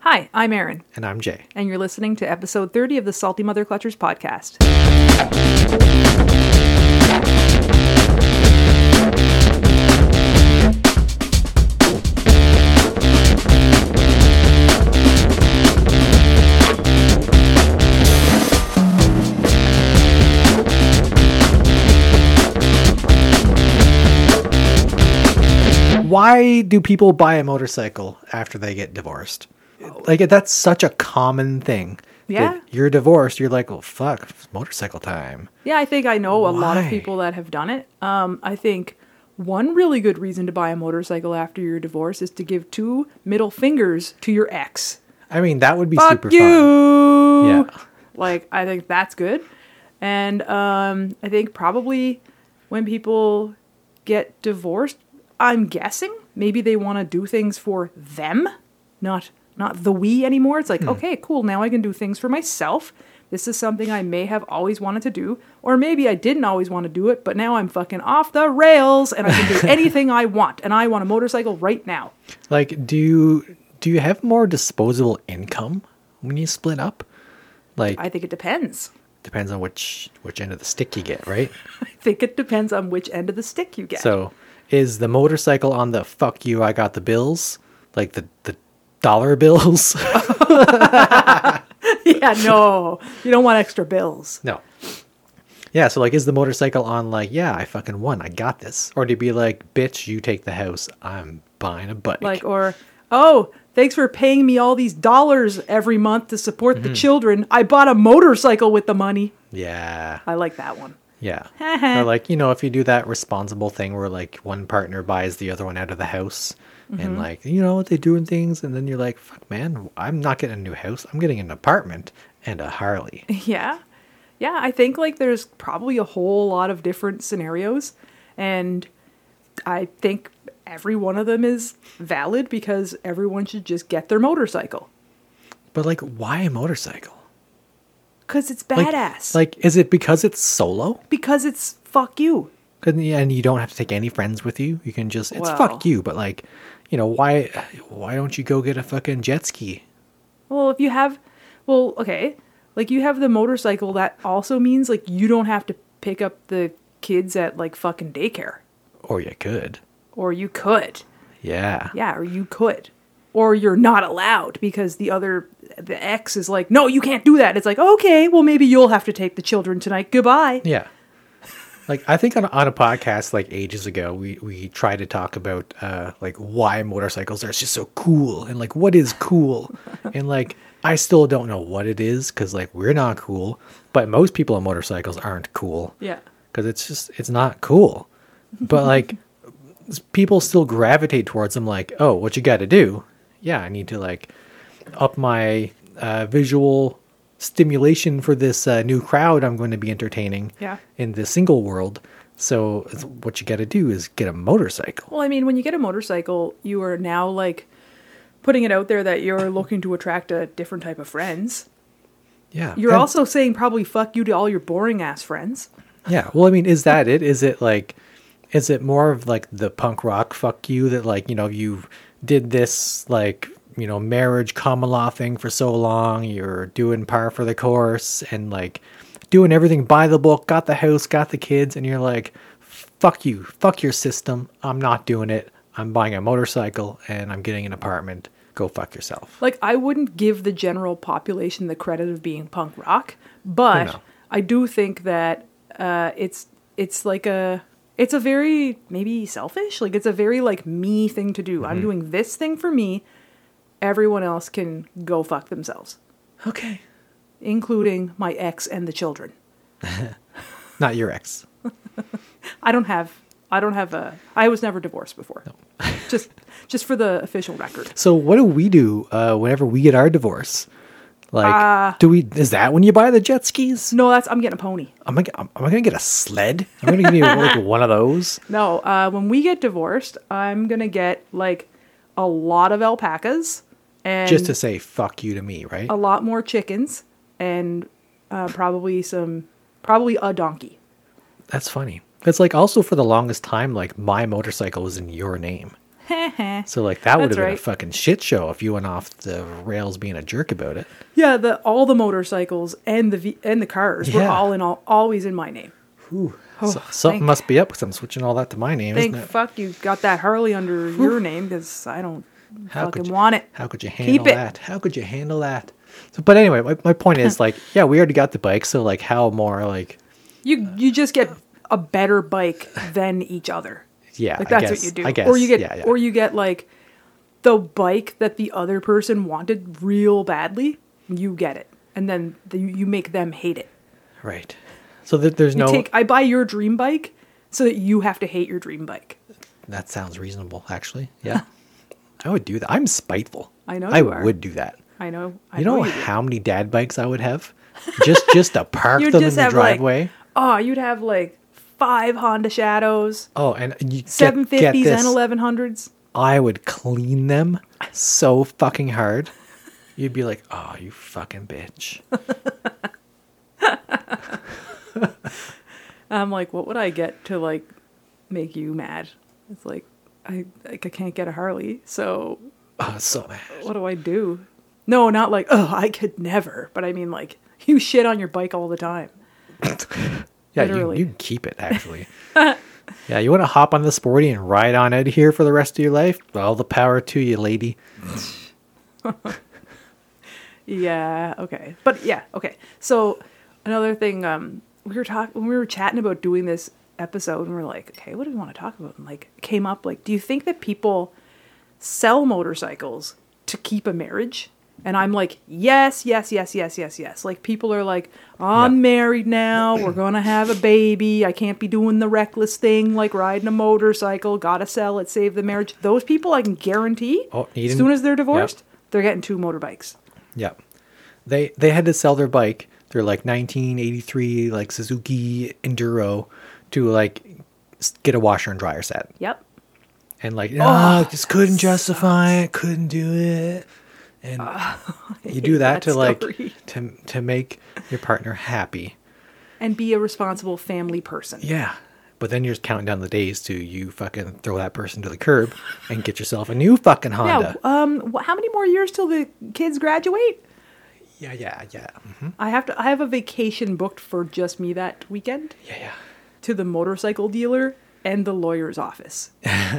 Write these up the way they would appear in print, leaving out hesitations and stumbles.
Hi, I'm Erin. And I'm Jay. And you're listening to episode 30 of the Salty Mother Clutchers podcast. Why do people buy a motorcycle after they get divorced? Like, that's such a common thing. Yeah. That you're divorced, you're like, well, fuck, it's motorcycle time. Yeah, I think I know a lot of Why? people that have done it. I think one really good reason to buy a motorcycle after your divorce is to give 2 middle fingers to your ex. I mean, that would be Fuck super you! fun. Yeah. Like, I think that's good. And I think probably when people get divorced, I'm guessing maybe they want to do things for them, not the we anymore. It's like, okay, cool, now I can do things for myself. This is something I may have always wanted to do, or maybe I didn't always want to do it, but now I'm fucking off the rails and I can do anything I want, and I want a motorcycle right now. Like, do you have more disposable income when you split up? Like, I think it depends. depends on which end of the stick you get, right? I think it depends on which end of the stick you get. So, is the motorcycle on the fuck you, I got the bills? Like the dollar bills? Yeah, no, you don't want extra bills. No. Yeah, so like, is the motorcycle on like, yeah, I fucking won, I got this? Or to be like, bitch, you take the house, I'm buying a bike. Like, or, oh, thanks for paying me all these dollars every month to support the children. I bought a motorcycle with the money. Yeah. I like that one. Yeah. Or like, if you do that responsible thing where like one partner buys the other one out of the house and like, they're doing things, and then you're like, fuck man, I'm not getting a new house. I'm getting an apartment and a Harley. Yeah. Yeah, I think like there's probably a whole lot of different scenarios, and I think every one of them is valid because everyone should just get their motorcycle. But like, why a motorcycle? Because it's Like- badass. Like, is it because it's solo? Because it's fuck you. And you don't have to take any friends with you. You can just, it's Well. fuck you. But like, why don't you go get a fucking jet ski? Well, if you have, okay, like you have the motorcycle, that also means like you don't have to pick up the kids at like fucking daycare. Or you could. Or you could. Yeah. Yeah, or you could. Or you're not allowed because the ex is like, no, you can't do that. It's like, okay, well, maybe you'll have to take the children tonight. Goodbye. Yeah. Like, I think on a podcast like ages ago, we tried to talk about like why motorcycles are just so cool and like what is cool. And like, I still don't know what it is because like we're not cool, but most people on motorcycles aren't cool. Yeah. Because it's not cool. But like, people still gravitate towards them like, oh, what you got to do? Yeah, I need to like up my visual stimulation for this new crowd I'm going to be entertaining in the single world. So what you got to do is get a motorcycle. Well, I mean, when you get a motorcycle, you are now like putting it out there that you're looking to attract a different type of friends. Yeah. You're also saying probably fuck you to all your boring ass friends. Yeah. Well, I mean, is that it? Is it more of like the punk rock fuck you that like, you did this like, marriage common law thing for so long, you're doing par for the course and like doing everything by the book, got the house, got the kids, and you're like, fuck you, fuck your system, I'm not doing it, I'm buying a motorcycle and I'm getting an apartment, go fuck yourself. Like, I wouldn't give the general population the credit of being punk rock, but No. I do think that it's a very maybe selfish, like it's a very like me thing to do. I'm doing this thing for me. Everyone else can go fuck themselves, Okay. including my ex and the children. Not your ex. I was never divorced before. No. just for the official record. So what do we do whenever we get our divorce? Like, is that when you buy the jet skis? No, I'm getting a pony. Am I going to get a sled? I'm going to give you like one of those. No, when we get divorced, I'm going to get like a lot of alpacas and Just to say fuck you to me, right? a lot more chickens and probably a donkey. That's funny. It's like also for the longest time, like my motorcycle was in your name. So like that would That's have been a right. fucking shit show if you went off the rails being a jerk about it. Yeah, all the motorcycles and the cars were Yeah. always in my name. Ooh. Oh, So, something thank- must be up because I'm switching all that to my name, Thank isn't it? fuck you got that Harley under your name because I don't How could fucking you- want it. How could you Keep handle it. that? How could you handle that? So, but anyway, my point is like, yeah, we already got the bike, so like, how more like, You just get a better bike than each other. yeah, Like I that's guess, what you do. I guess, Or you get yeah, yeah. or you get like the bike that the other person wanted real badly. You get it, and then you make them hate it. Right. So that there's no. I buy your dream bike so that you have to hate your dream bike. That sounds reasonable, actually. Yeah, I would do that. I'm spiteful. I know I you are. would do that. I know. You know do. how many dad bikes I would have? Just to park You'd them in just the have driveway. like, oh, you'd have like 5 Honda Shadows, Oh, and you 750s get and this. 1100s. I would clean them so fucking hard. You'd be like, "Oh, you fucking bitch." I'm like, what would I get to like make you mad? It's like I can't get a Harley, so Oh, so mad. what do I do? No, not like, oh, I could never, but I mean like you shit on your bike all the time. Yeah, Literally. you can keep it actually. Yeah, you want to hop on the Sporty and ride on it here for the rest of your life? All the power to you, lady. Yeah, okay. But yeah, okay. So another thing, we were chatting about doing this episode and we are like, okay, what do we want to talk about? And like it came up like, do you think that people sell motorcycles to keep a marriage? And I'm like, yes. Like people are like, I'm Yeah. married now. We're going to have a baby. I can't be doing the reckless thing like riding a motorcycle. Got to sell it, save the marriage. Those people I can guarantee Oh, as soon as they're divorced, they're getting 2 motorbikes. Yeah. They had to sell their bike, their like 1983 like Suzuki Enduro, to like get a washer and dryer set. Yep. And like, no, just couldn't justify it, couldn't do it. And you do that that to like story. to make your partner happy. And be a responsible family person. Yeah. But then you're just counting down the days to you fucking throw that person to the curb and get yourself a new fucking Honda. How many more years till the kids graduate? Yeah. Mm-hmm. I have a vacation booked for just me that weekend Yeah. to the motorcycle dealer and the lawyer's office.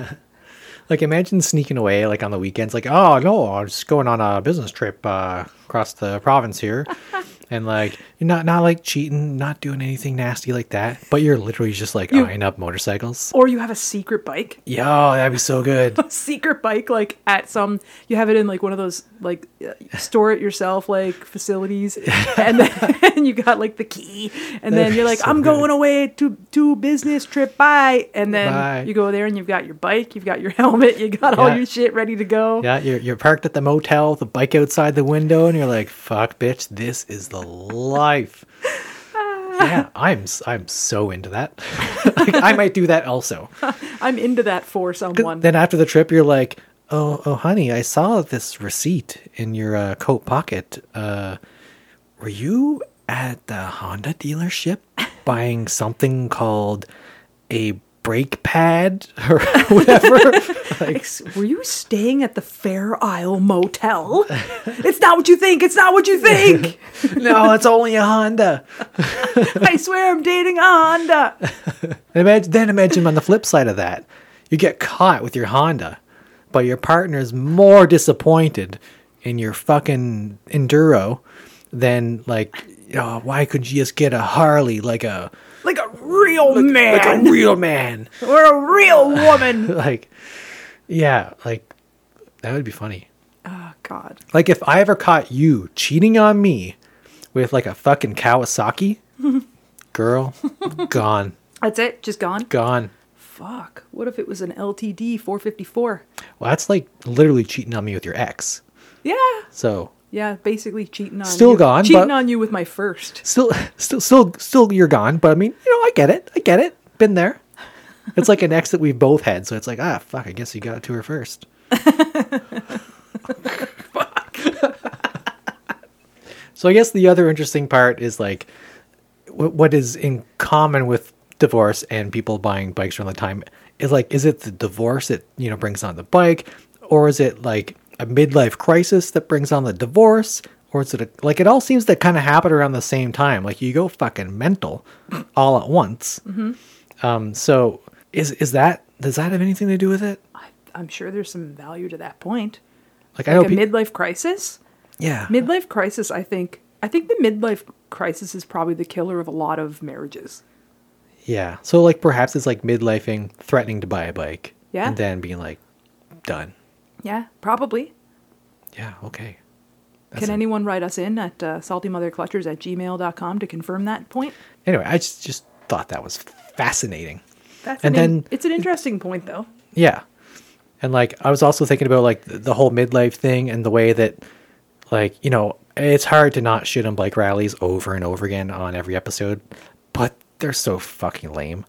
Like imagine sneaking away like on the weekends, like, oh no, I'm just going on a business trip across the province here. And like you're not like cheating, not doing anything nasty like that, but you're literally just like eyeing up motorcycles. Or you have a secret bike. Yo, that'd be so good. Secret bike, like at you have it in like one of those like store it yourself like facilities, and then you got like the key, and then you're like, so I'm good. going away to business trip, bye, and then Bye. you go there and you've got your bike, you've got your helmet, you got all Yeah. your shit ready to go. Yeah, you're parked at the motel, the bike outside the window, and you're like, fuck, bitch, this is the life. Yeah, I'm so into that. Like, I might do that also. I'm into that for someone. Then after the trip, you're like, oh, honey, I saw this receipt in your coat pocket. Were you at the Honda dealership buying something called a brake pad or whatever? Like, Were you staying at the Fair Isle Motel? It's not what you think. It's not what you think. no, it's only a Honda. I swear I'm dating a Honda. Imagine on the flip side of that, you get caught with your Honda, but your partner's more disappointed in your fucking Enduro than like, why could you just get a Harley like a Real man. like a real man? Or a real woman. Like, yeah, like that would be funny. Oh, God. Like if I ever caught you cheating on me with like a fucking Kawasaki, girl, gone. That's it? Just gone? Fuck. What if it was an LTD 454? Well, that's like literally cheating on me with your ex. Yeah. So Yeah, basically cheating on Still you. gone, Cheating but- on you with my first. still you're gone. But I mean, I get it. Been there. It's like an ex that we've both had. So it's like, fuck, I guess you got it to her first. So I guess the other interesting part is like what is in common with divorce and people buying bikes around the time is it the divorce that, you know, brings on the bike, or is it like a midlife crisis that brings on the divorce, or is it like it all seems to kind of happen around the same time? Like you go fucking mental all at once. So is that, does that have anything to do with it? I'm sure there's some value to that point. Like I know Like a midlife crisis. yeah, Midlife crisis. I think the midlife crisis is probably the killer of a lot of marriages. yeah. So like perhaps it's like midlifing, threatening to buy a bike, Yeah. and then being like done. Yeah, probably. Yeah, okay. Can anyone write us in at saltymotherclutchers@gmail.com to confirm that point? Anyway, I just thought that was fascinating. It's an interesting point, though. Yeah. And like I was also thinking about like the whole midlife thing and the way that, like, you know, it's hard to not shit on bike rallies over and over again on every episode, but they're so fucking lame.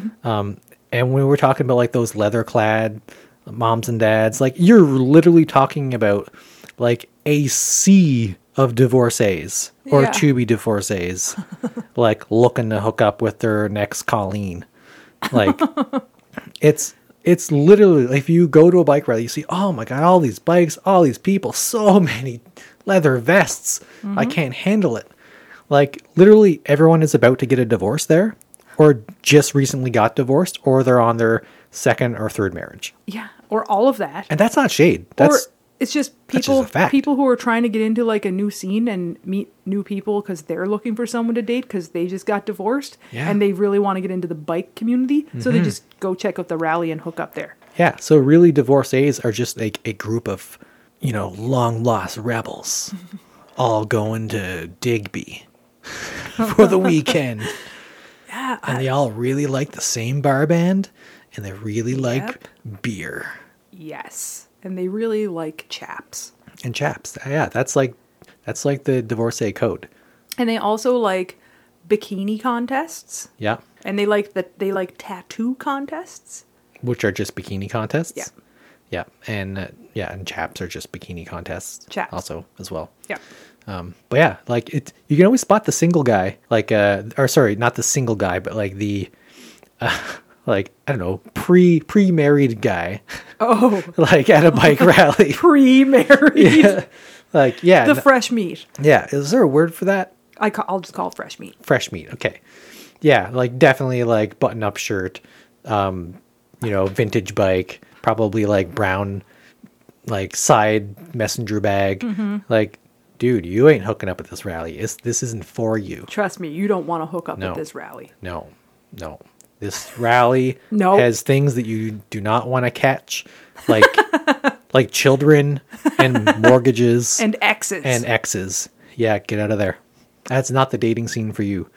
And when we're talking about like those leather clad moms and dads, like you're literally talking about like a sea of divorcees or Yeah. to be divorcees, like looking to hook up with their next Colleen. Like it's literally, if you go to a bike rally, you see, oh my God, all these bikes, all these people, so many leather vests. I can't handle it. Like literally everyone is about to get a divorce there, or just recently got divorced, or they're on their second or third marriage. Yeah, or all of that. And that's not shade. Or That's it's just that's people just a fact. people who are trying to get into like a new scene and meet new people because they're looking for someone to date because they just got divorced Yeah. and they really want to get into the bike community. So they just go check out the rally and hook up there. yeah. So really divorcees are just like a group of, you know, long lost rebels all going to Digby for the weekend. Yeah, And they all really like the same bar band, and they really like Yep. beer yes. And they really like chaps. and chaps. Yeah, that's like the divorcee code. And they also like bikini contests. Yeah, And they like tattoo contests. which are just bikini contests. Yeah. Yeah, and chaps are just bikini contests. Chaps. Also as well. Yeah. But yeah, like you can always spot the single guy, like or sorry, not the single guy, but like the like I don't know, pre-married guy, Oh, like at a bike rally. pre-married. Yeah. Like yeah, The fresh meat. yeah. Is there a word for that? I'll just call it fresh meat. Fresh meat. Okay. Yeah, like definitely like button-up shirt, you know, vintage bike, probably like brown, like side messenger bag. Like, dude, you ain't hooking up at this rally. This isn't for you. Trust me, you don't want to hook up No. at this rally. No. This rally No. has things that you do not want to catch, like like children and mortgages And exes. and exes. Yeah, get out of there. That's not the dating scene for you.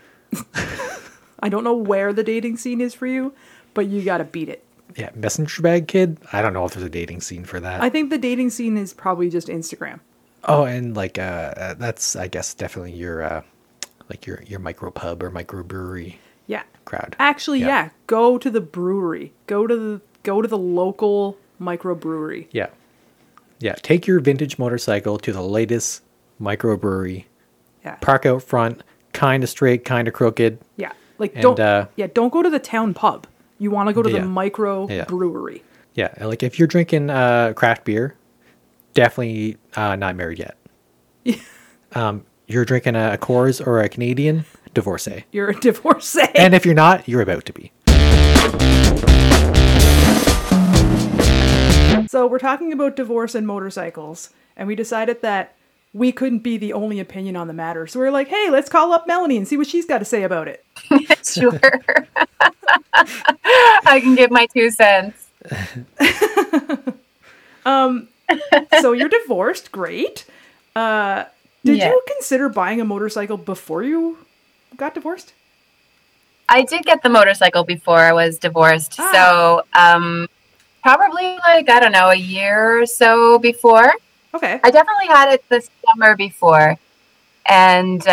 I don't know where the dating scene is for you, but you got to beat it. Yeah, messenger bag kid. I don't know if there's a dating scene for that. I think the dating scene is probably just Instagram. Oh, and like that's I guess definitely your like your micro pub or micro brewery Yeah. crowd. Actually, Yeah. yeah. Go to the brewery. Go to the local microbrewery. Yeah. Yeah, take your vintage motorcycle to the latest microbrewery. Yeah. Park out front, kind of straight, kind of crooked. Yeah. Like And, don't yeah. don't go to the town pub. You want to go to Yeah. the micro Yeah. brewery. Yeah, and, like if you're drinking craft beer, definitely not married yet. You're drinking a Coors or a Canadian, divorcee. You're a divorcee. And if you're not, you're about to be. So we're talking about divorce and motorcycles, and we decided that we couldn't be the only opinion on the matter. So we're like, hey, let's call up Melanie and see what she's got to say about it. Sure. I can give my 2 cents. So you're divorced, great. Did Yeah. you consider buying a motorcycle before you got divorced? I did get the motorcycle before I was divorced. Ah. So, probably like, I don't know, a year or so before. Okay. I definitely had it this summer before. And,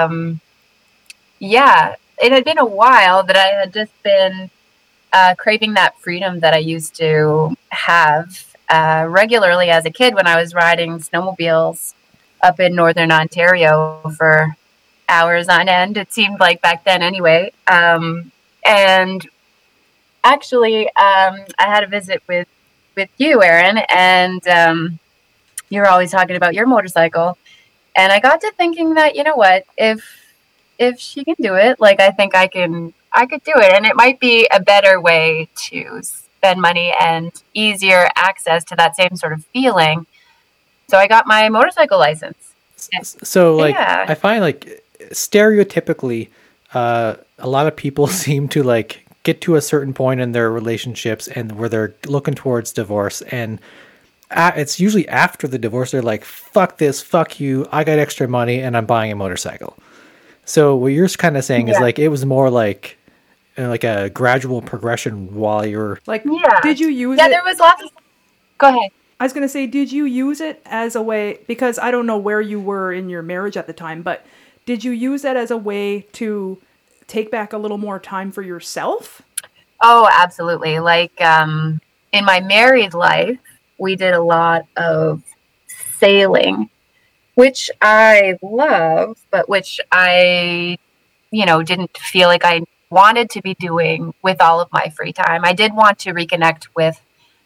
yeah, it had been a while that I had just been craving that freedom that I used to have regularly as a kid when I was riding snowmobiles up in northern Ontario for hours on end. It seemed like back then anyway. And actually, I had a visit with you, Aaron, and you were always talking about your motorcycle. And I got to thinking that, you know what, if she can do it, like I think I could do it. And it might be a better way to spend money and easier access to that same sort of feeling. So I got my motorcycle license. So like, Yeah. I find like stereotypically, a lot of people seem to like get to a certain point in their relationships and where they're looking towards divorce, and it's usually after the divorce they're like, fuck this, fuck you, I got extra money and I'm buying a motorcycle. So what you're kind of saying is like it was more like a gradual progression while you're Like, Yeah. did you use Yeah, it? there was lots of... Go ahead. I was going to say, did you use it as a way, because I don't know where you were in your marriage at the time, but did you use that as a way to take back a little more time for yourself? Oh, absolutely. Like in my married life, we did a lot of sailing, which I love, but which I, didn't feel like I wanted to be doing with all of my free time. I did want to reconnect with,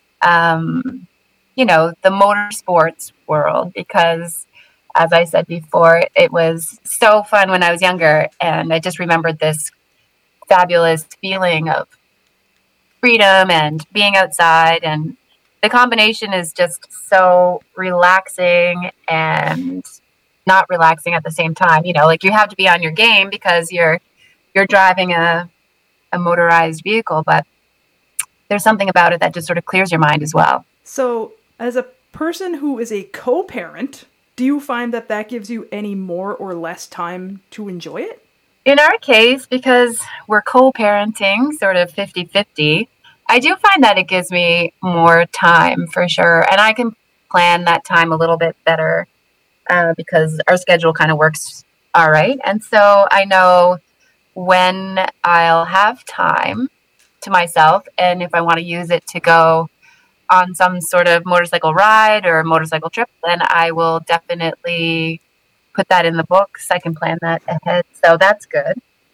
the motorsports world because, as I said before, it was so fun when I was younger. And I just remembered this fabulous feeling of freedom and being outside, and the combination is just so relaxing and not relaxing at the same time. Like you have to be on your game because you're driving a motorized vehicle, but there's something about it that just sort of clears your mind as well. So, as a person who is a co-parent, do you find that gives you any more or less time to enjoy it? In our case, because we're co-parenting sort of 50-50, I do find that it gives me more time for sure. And I can plan that time a little bit better because our schedule kind of works all right. And so I know when I'll have time to myself and if I want to use it to go on some sort of motorcycle ride or motorcycle trip, then I will definitely put that in the books. I can plan that ahead. So that's good.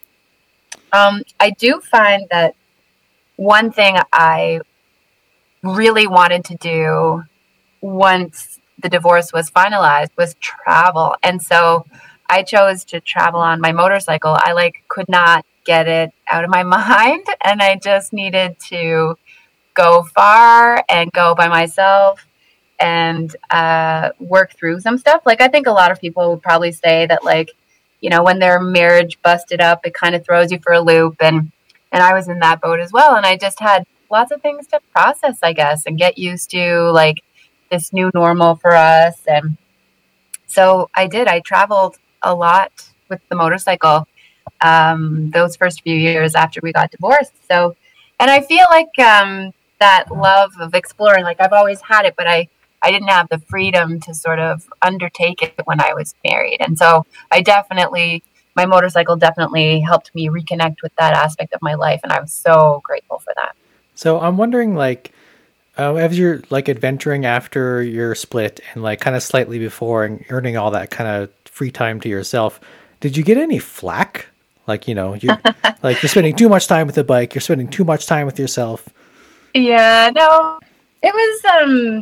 I do find that one thing I really wanted to do once the divorce was finalized was travel. And so I chose to travel on my motorcycle. I could not get it out of my mind. And I just needed to go far and go by myself and work through some stuff. I think a lot of people would probably say that when their marriage busted up, it kind of throws you for a loop. And I was in that boat as well. And I just had lots of things to process, I guess, and get used to this new normal for us. And so I did. I traveled a lot with the motorcycle those first few years after we got divorced. So, and I feel like that love of exploring, I've always had it, but I didn't have the freedom to sort of undertake it when I was married. And so my motorcycle definitely helped me reconnect with that aspect of my life. And I'm so grateful for that. So I'm wondering, as you're adventuring after your split and kind of slightly before and earning all that kind of free time to yourself, did you get any flack? You're spending too much time with the bike. You're spending too much time with yourself. Yeah, no, it was,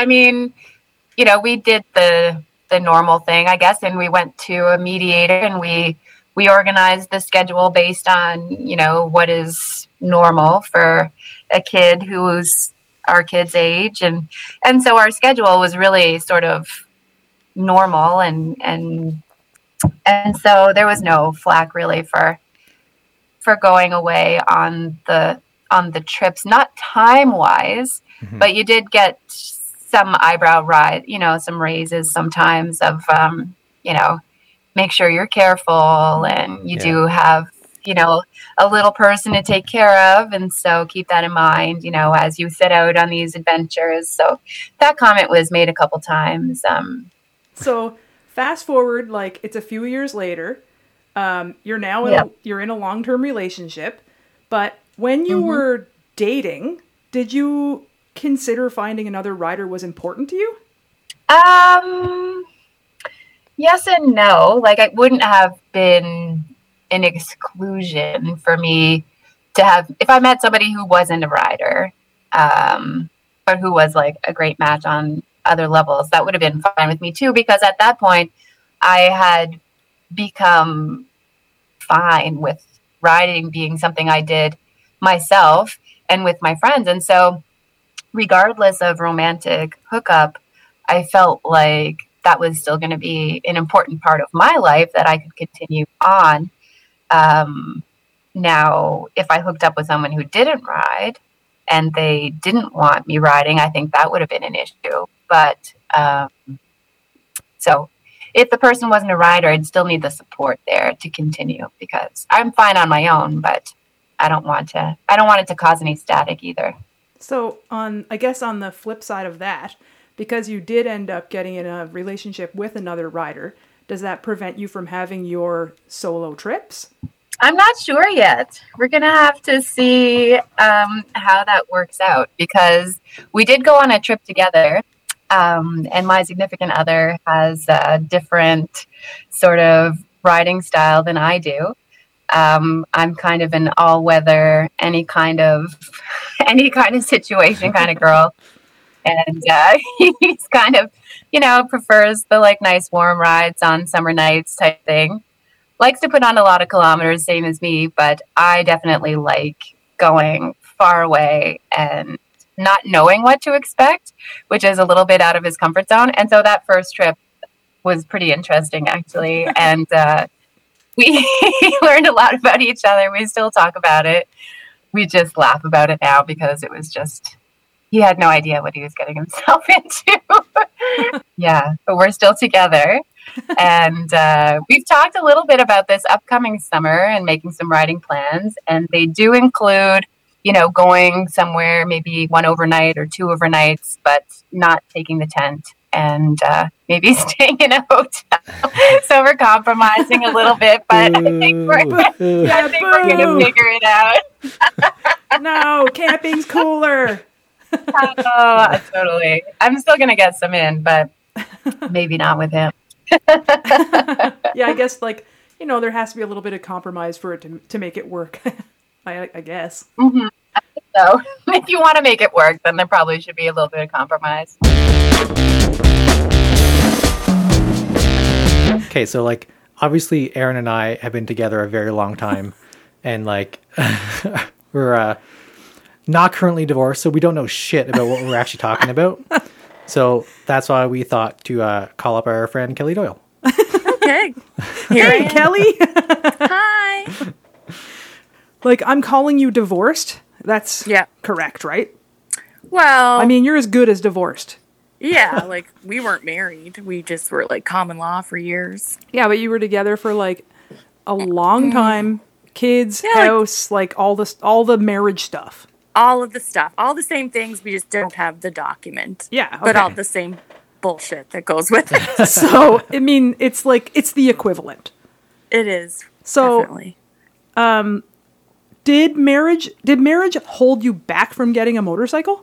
we did the normal thing, I guess. And we went to a mediator and we organized the schedule based on, what is normal for a kid who's our kid's age. And so our schedule was really sort of normal and so there was no flack really for going away on the trips, not time wise, but you did get some eyebrow rise, some raises sometimes of, make sure you're careful and you do have, a little person to take care of. And so keep that in mind, as you set out on these adventures. So that comment was made a couple times. So fast forward, it's a few years later, you're now you're in a long-term relationship, but when you were dating, did you consider finding another rider was important to you? Yes and no. It wouldn't have been an exclusion for me to have, if I met somebody who wasn't a rider, but who was like a great match on other levels, that would have been fine with me too, because at that point I had become fine with riding being something I did myself and with my friends. And so regardless of romantic hookup, I felt like that was still going to be an important part of my life that I could continue on. Now, if I hooked up with someone who didn't ride and they didn't want me riding, I think that would have been an issue. But so if the person wasn't a rider, I'd still need the support there to continue, because I'm fine on my own, but I don't want it to cause any static either. So I guess on the flip side of that, because you did end up getting in a relationship with another rider, does that prevent you from having your solo trips? I'm not sure yet. We're going to have to see how that works out, because we did go on a trip together, and my significant other has a different sort of riding style than I do. I'm kind of an all-weather, any kind of situation kind of girl. And he's kind of, prefers the like nice warm rides on summer nights type thing. Likes to put on a lot of kilometers, same as me, but I definitely like going far away and not knowing what to expect, which is a little bit out of his comfort zone. And so that first trip was pretty interesting, actually. And we learned a lot about each other. We still talk about it. We just laugh about it now, because it was just, he had no idea what he was getting himself into. Yeah, but we're still together. And we've talked a little bit about this upcoming summer and making some riding plans. And they do include, going somewhere, maybe 1 overnight or 2 overnights, but not taking the tent, and maybe staying in a hotel. So we're compromising a little bit, but I think we're going to figure it out. No, camping's cooler. Oh, totally. I'm still going to get some in, but maybe not with him. Yeah, I guess there has to be a little bit of compromise for it to make it work. I guess. Mm-hmm. I think so. If you want to make it work, then there probably should be a little bit of compromise. Okay, so obviously Aaron and I have been together a very long time, and we're not currently divorced, so we don't know shit about what we're actually talking about. So that's why we thought to call up our friend Kelly Doyle. Okay. Hey, Kelly. Hi. I'm calling you divorced. That's correct, right? Well, I mean, you're as good as divorced. Yeah, we weren't married. We just were common law for years. Yeah, but you were together for a long time. Kids, house, all the marriage stuff. All of the stuff. All the same things, we just don't have the document. Yeah, okay. But all the same bullshit that goes with it. So, I mean, it's it's the equivalent. It is. So, definitely. Did marriage hold you back from getting a motorcycle?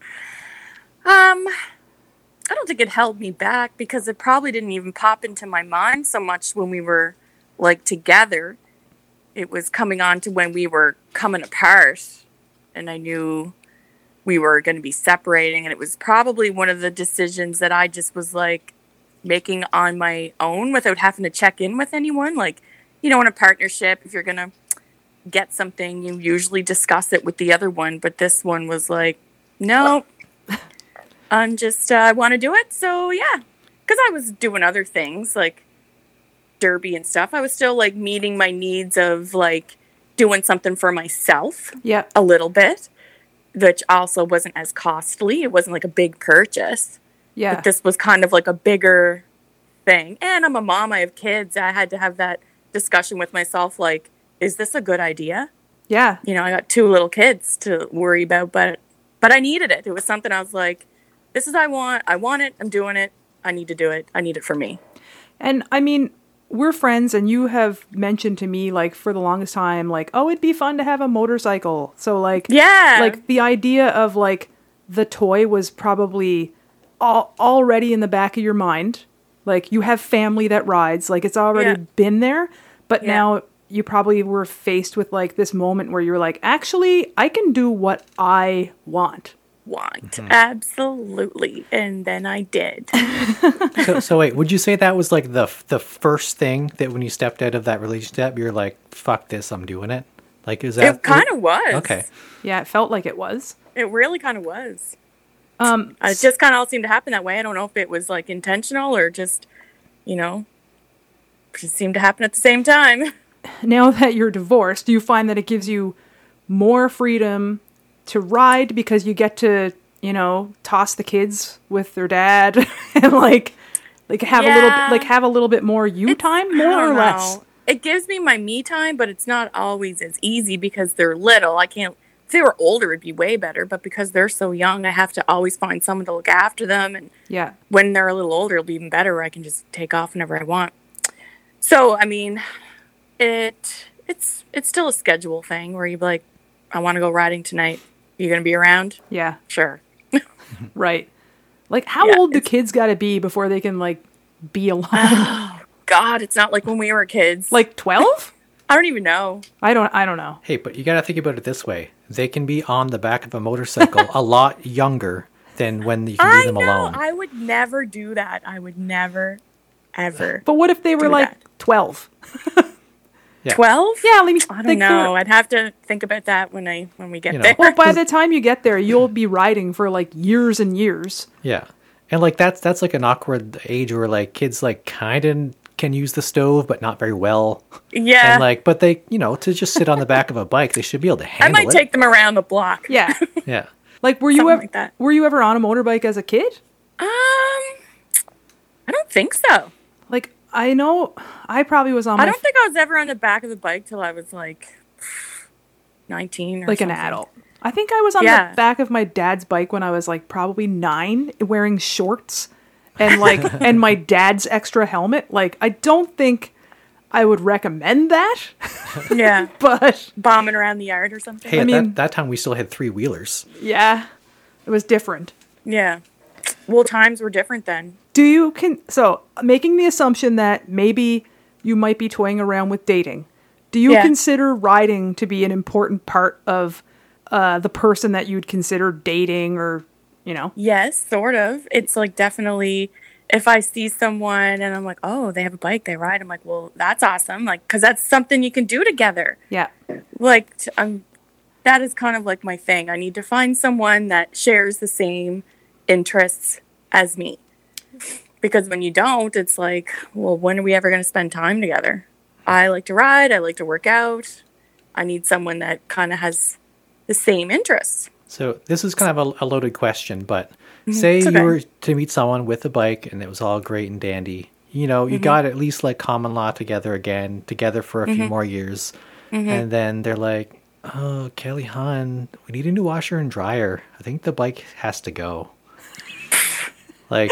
I don't think it held me back, because it probably didn't even pop into my mind so much when we were together. It was coming on to when we were coming apart, and I knew we were going to be separating, and it was probably one of the decisions that I just was making on my own without having to check in with anyone. In a partnership, if you're going to get something, you usually discuss it with the other one, but this one was no, I'm just, I want to do it. So yeah, because I was doing other things like derby and stuff. I was still meeting my needs of doing something for myself. Yeah, a little bit, which also wasn't as costly. It wasn't a big purchase. Yeah, but this was kind of a bigger thing. And I'm a mom. I have kids. I had to have that discussion with myself. Is this a good idea? Yeah. I got 2 little kids to worry about, but I needed it. It was something I was this is what I want. I want it. I'm doing it. I need to do it. I need it for me. And I mean, we're friends, and you have mentioned to me for the longest time, oh, it'd be fun to have a motorcycle. So yeah, the idea of the toy was probably already in the back of your mind. You have family that rides, it's already been there, but now you probably were faced with like this moment where you're like, actually, I can do what I want. Absolutely. And then I did. So wait, would you say that was like the first thing that when you stepped out of that relationship, you're like, fuck this, I'm doing it? Like, is that... It kind of was. Okay. Yeah, it felt like it was. It really kind of was. It just kind of all seemed to happen that way. I don't know if it was like intentional or just, just seemed to happen at the same time. Now that you're divorced, do you find that it gives you more freedom to ride because you get to, toss the kids with their dad and like have a little bit more time, more or less? It gives me my me time, but it's not always as easy because they're little. I can't. If they were older, it'd be way better. But because they're so young, I have to always find someone to look after them. And yeah, when they're a little older, it'll be even better where I can just take off whenever I want. So, I mean, it's still a schedule thing where you're like, I want to go riding tonight. You going to be around? Yeah. Sure. Right. Like, how old do kids got to be before they can, like, be alone? Oh, God, it's not like when we were kids. Like 12? I don't even know. I don't know. Hey, but you got to think about it this way. They can be on the back of a motorcycle a lot younger than when you can leave them alone. I would never do that. I would never, ever. But what if they were, like, 12? Yeah. 12? Yeah, let me I don't know. I'd have to think about that when we get there. Well, by the time you get there, you'll be riding for like years and years. Yeah. And like that's like an awkward age where like kids like kind of can use the stove but not very well. Yeah. And like but they, to just sit on the back of a bike, they should be able to handle it. I might take them around the block. Yeah. Yeah. Like were you ever on a motorbike as a kid? I don't think so. Like I know I probably was on I don't think I was ever on the back of the bike till I was like 19 or like something. an adult. I think I was on the back of my dad's bike when I was like probably 9 wearing shorts and like and my dad's extra helmet. Like I don't think I would recommend that. Yeah. But bombing around the yard or something. Hey, that time we still had 3-wheelers. Yeah. It was different. Yeah. Well, times were different then. So making the assumption that maybe you might be toying around with dating, do you consider riding to be an important part of the person that you'd consider dating or, Yes, sort of. It's like definitely if I see someone and I'm like, oh, they have a bike, they ride. I'm like, well, that's awesome. Like, because that's something you can do together. Yeah. Like, that is kind of like my thing. I need to find someone that shares the same interests as me. Because when you don't, it's like, well, when are we ever going to spend time together? I like to ride. I like to work out. I need someone that kind of has the same interests. So this is kind of a loaded question, but say you were to meet someone with a bike and it was all great and dandy. You got at least like common law together for a few more years. And then they're like, oh, Kelly Hahn, we need a new washer and dryer. I think the bike has to go. Like,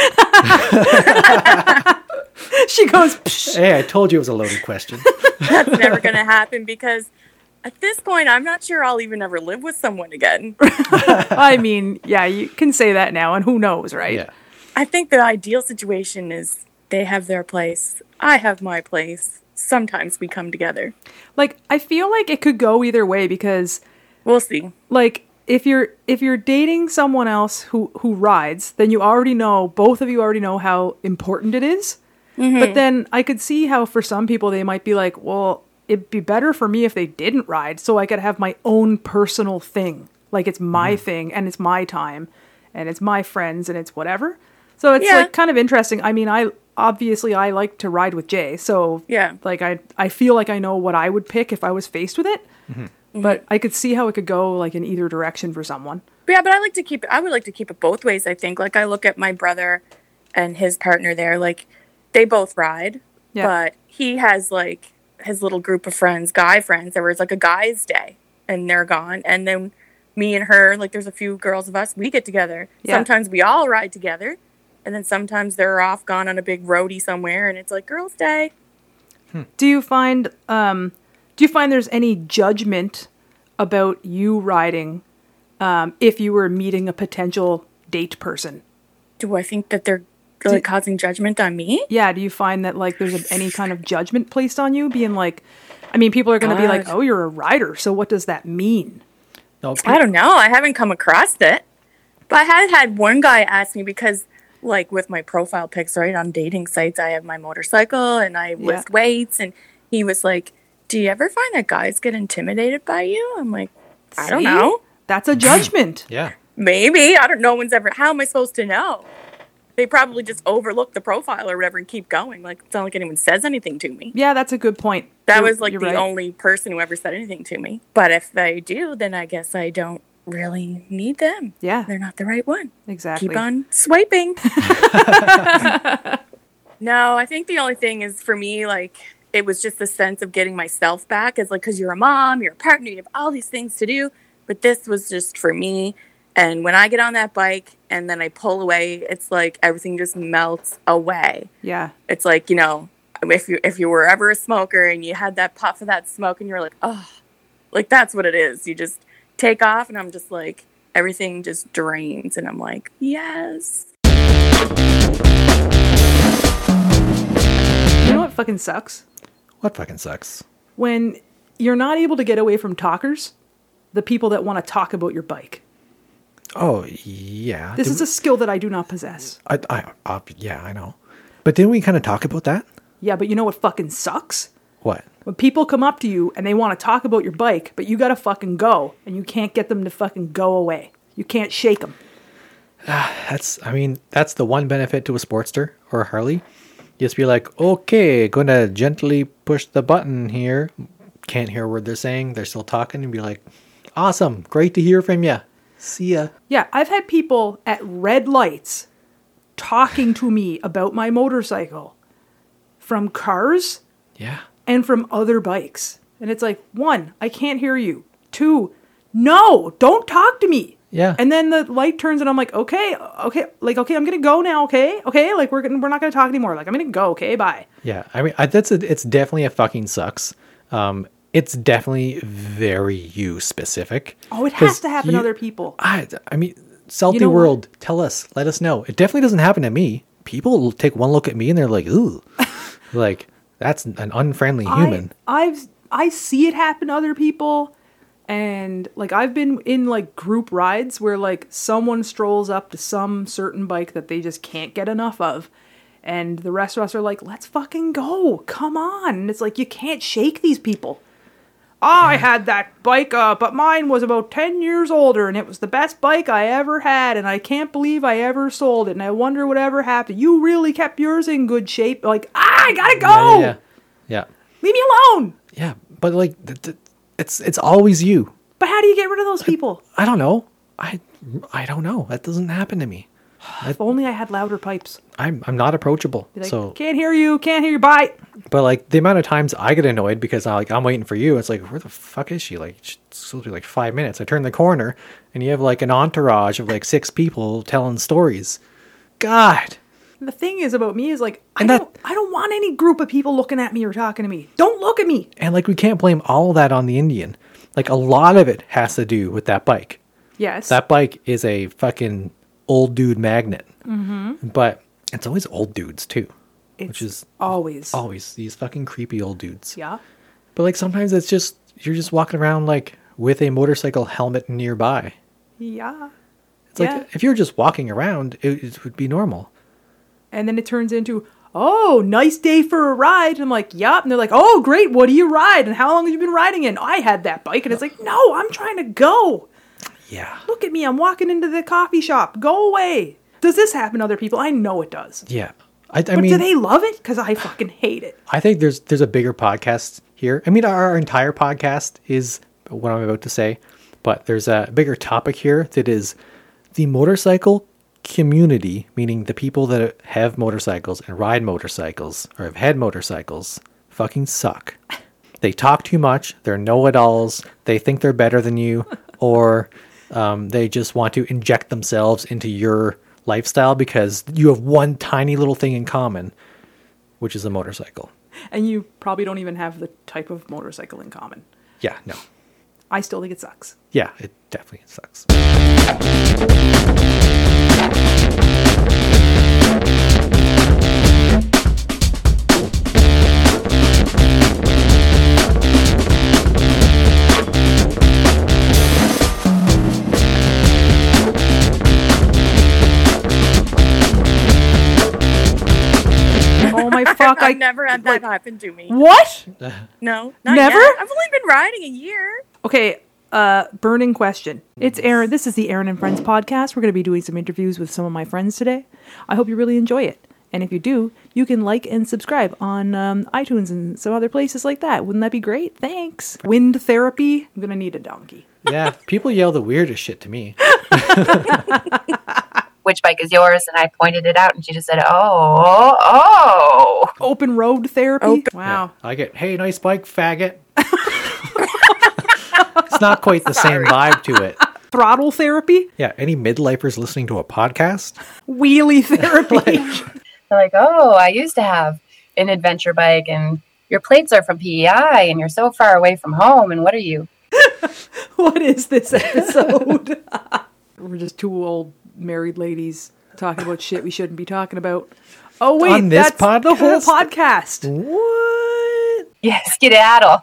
she goes, psh. Hey, I told you it was a loaded question. That's never going to happen because at this point, I'm not sure I'll even ever live with someone again. I mean, yeah, you can say that now, and who knows, right? Yeah. I think the ideal situation is they have their place, I have my place. Sometimes we come together. Like, I feel like it could go either way because we'll see. Like, if you're dating someone else who rides, then both of you already know how important it is. Mm-hmm. But then I could see how for some people they might be like, well, it'd be better for me if they didn't ride so I could have my own personal thing. Like it's my thing and it's my time and it's my friends and it's whatever. So it's like kind of interesting. I mean, I like to ride with Jay. So like I feel like I know what I would pick if I was faced with it. Mm-hmm. But I could see how it could go like in either direction for someone. Yeah, but I would like to keep it both ways, I think. Like I look at my brother and his partner there, like they both ride, but he has like his little group of friends, guy friends. There was like a guy's day and they're gone. And then me and her, like there's a few girls of us, we get together. Yeah. Sometimes we all ride together. And then sometimes they're off gone on a big roadie somewhere and it's like girls' day. Do you find there's any judgment about you riding if you were meeting a potential date person? Do I think that they're like causing judgment on me. Yeah, do you find that like there's any kind of judgment placed on you, being like, I mean, people are going to be like, oh, you're a rider, so what does that mean? No, I don't know. I haven't come across it. But I had one guy ask me because, like, with my profile pics, right, on dating sites, I have my motorcycle and I lift weights. And he was like, do you ever find that guys get intimidated by you? I'm like, I don't know. That's a judgment. Yeah. Maybe. I don't know. How am I supposed to know? They probably just overlook the profile or whatever and keep going. Like, it's not like anyone says anything to me. Yeah, that's a good point. That was like the right. only person who ever said anything to me. But if they do, then I guess I don't really need them. Yeah. They're not the right one. Exactly. Keep on swiping. No, I think the only thing is for me, like, it was just the sense of getting myself back. It's like, because you're a mom, you're a partner, you have all these things to do. But this was just for me. And when I get on that bike and then I pull away, it's like everything just melts away. Yeah. It's like, you know, if you were ever a smoker and you had that puff of that smoke and you're like, oh, like that's what it is. You just take off and I'm just like, everything just drains. And I'm like, yes. You know what fucking sucks? What fucking sucks? When you're not able to get away from talkers, the people that want to talk about your bike. Oh, yeah. This is a skill that I do not possess. Yeah, I know. But didn't we kind of talk about that? Yeah, but you know what fucking sucks? What? When people come up to you and they want to talk about your bike, but you gotta fucking go, and you can't get them to fucking go away. You can't shake them. That's the one benefit to a Sportster or a Harley. You just be like, okay, gonna gently push the button here. Can't hear what they're saying. They're still talking, and be like, awesome, great to hear from you. See ya. Yeah, I've had people at red lights talking to me about my motorcycle from cars Yeah. and from other bikes. And it's like, 1, I can't hear you. 2, no, don't talk to me. Yeah. And then the light turns and I'm like, okay, I'm going to go now, okay? Okay, like we're not going to talk anymore. Like I'm going to go, okay? Bye. Yeah. I mean, it's definitely a fucking sucks. It's definitely very you specific. Oh, it has to happen to other people. I mean, Salty You know World, tell us, let us know. It definitely doesn't happen to me. People will take one look at me and they're like, ooh, like that's an unfriendly human. I see it happen to other people. And like I've been in like group rides where like someone strolls up to some certain bike that they just can't get enough of. And the rest of us are like, let's fucking go. Come on. And it's like, you can't shake these people. I had that bike, but mine was about 10 years older, and it was the best bike I ever had, and I can't believe I ever sold it, and I wonder whatever happened. You really kept yours in good shape. Like, I gotta go! Yeah. Leave me alone! Yeah, but like, it's always you. But how do you get rid of those people? I don't know. I don't know. That doesn't happen to me. If only I had louder pipes. I'm not approachable. Be like, so, can't hear you, bye! but like the amount of times I get annoyed because I'm waiting for you. It's like, where the fuck is she? Like, she's supposed to be like 5 minutes. I turn the corner and you have like an entourage of like 6 people telling stories. God. The thing is about me is like, I don't want any group of people looking at me or talking to me. Don't look at me. And like, we can't blame all of that on the Indian. Like, a lot of it has to do with that bike. Yes. That bike is a fucking old dude magnet. Mm-hmm. But it's always old dudes too. Which is always these fucking creepy old dudes. Yeah. But like sometimes it's just, you're just walking around like with a motorcycle helmet nearby. Yeah. It's like, if you're just walking around, it would be normal. And then it turns into, oh, nice day for a ride. And I'm like, yup. And they're like, oh, great. What do you ride? And how long have you been riding it? I had that bike. And it's like, no, I'm trying to go. Yeah. Look at me. I'm walking into the coffee shop. Go away. Does this happen to other people? I know it does. Yeah. But do they love it? Because I fucking hate it. I think there's a bigger podcast here. I mean, our entire podcast is what I'm about to say. But there's a bigger topic here that is the motorcycle community, meaning the people that have motorcycles and ride motorcycles or have had motorcycles, fucking suck. They talk too much. They're know-it-alls. They think they're better than you, or they just want to inject themselves into your lifestyle because you have one tiny little thing in common, which is a motorcycle. And you probably don't even have the type of motorcycle in common. Yeah, no. I still think it sucks. Yeah, it definitely sucks. I've never had that happen to me. What? No, not Never? yet. I've only been riding a year. Okay, burning question. It's Aaron. This is the Aaron and Friends podcast. We're going to be doing some interviews with some of my friends today. I hope you really enjoy it. And if you do, you can like and subscribe on iTunes and some other places like that. Wouldn't that be great? Thanks. Wind therapy. I'm going to need a donkey. Yeah, people yell the weirdest shit to me. Which bike is yours? And I pointed it out, and she just said, oh. Open road therapy. Wow. Yeah, I get, hey, nice bike, faggot. It's not quite the same vibe to it. Throttle therapy. Yeah, any midlifers listening to a podcast? Wheelie therapy. They're like, oh, I used to have an adventure bike, and your plates are from PEI, and you're so far away from home, and what are you? What is this episode? We're just two old married ladies talking about shit we shouldn't be talking about. Oh wait, On this that's the whole podcast. What? Yeah, skedaddle.